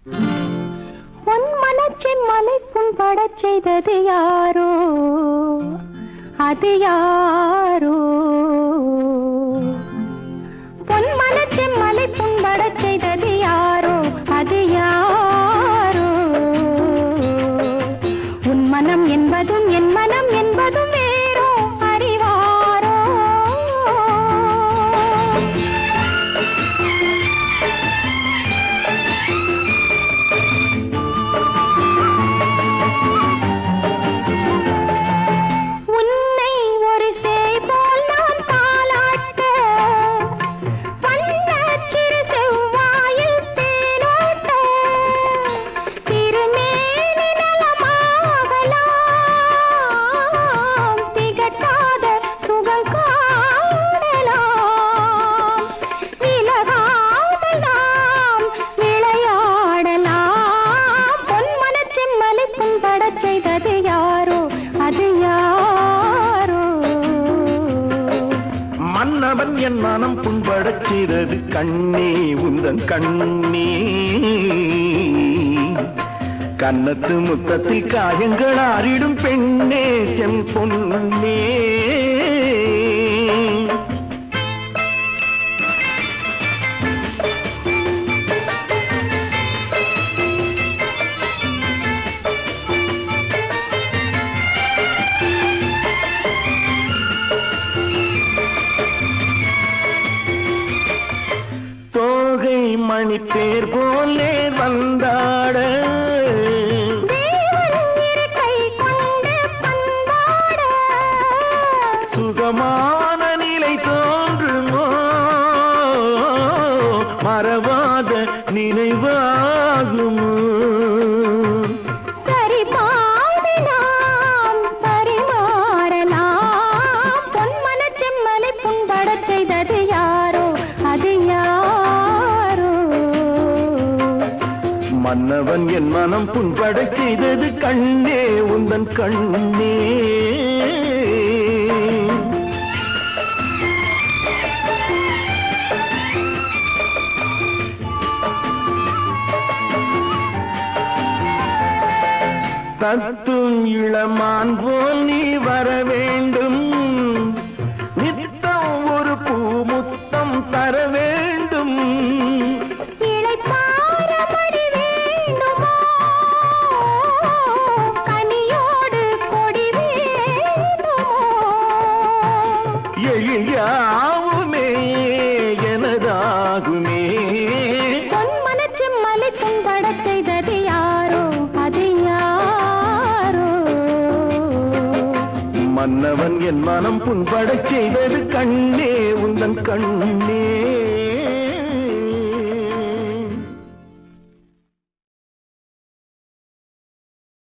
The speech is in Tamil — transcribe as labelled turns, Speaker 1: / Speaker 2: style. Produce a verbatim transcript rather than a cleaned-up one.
Speaker 1: உன் மனச்சின் மலை புண்படச் செய்தது யாரோ அது யாரோ உன் மனச்சின் மலை புண்படச் செய்தது யாரோ அது யாரோ உன் மனம் என்பதும் என் மனம் என்பதும் வேறோ அறிவாரோ உன்னை ஒரு சேய் போல் நான் தாலாட்ட வண்ணச் சிறு செவ்வாயில் தேனோட்ட திருமேனி நலமாகலாம் திகட்டாத சுகம் காணலாம் விலகாத நாம் விளையாடலாம் பொன் மனச்செம்மலை புண்படச் செய்தது யாரோ அது யாரோ
Speaker 2: மன்னவன் என் மனம் புண்படச் செய்தது கண்ணே உந்தன் கண்ணே கன்னத்து முத்தத்தில் காயங்கள் ஆறிடும் பெண்ணே செம் பொன்னே தோகை மணி பேர் போலே வந்தாட
Speaker 1: தேவன் இருக்கை கொண்டு பண்பாட
Speaker 2: சுகமான நிலை தோன்றுமோ மறவாத நினைவாகுமோ
Speaker 1: சரி பாதி நாம் பரிமாறலாம் பொன் மனச்செம்மலை புண்படச் செய்தது யாரோ அது யாரோ
Speaker 2: மன்னவன் என் மனம் புண்படச் செய்தது கண்ணே உந்தன் கண்ணே தத்தும் இளமான் போல் நீ வர வேண்டும் நித்தம் ஒரு பூமுத்தம் தர வேண்டும்
Speaker 1: இளைப்பாற மடி வேண்டுமோ கனியோடு கொடி வேண்டுமோ
Speaker 2: எழியாவுமே எனதாகுமே
Speaker 1: பொன் மனச்செம்மலை புண்படச் செய்தது யாரோ அது யாரோ
Speaker 2: மன்னவன் என் மனம் புண்படச் செய்தது கண்ணே உந்தன் கண்ணே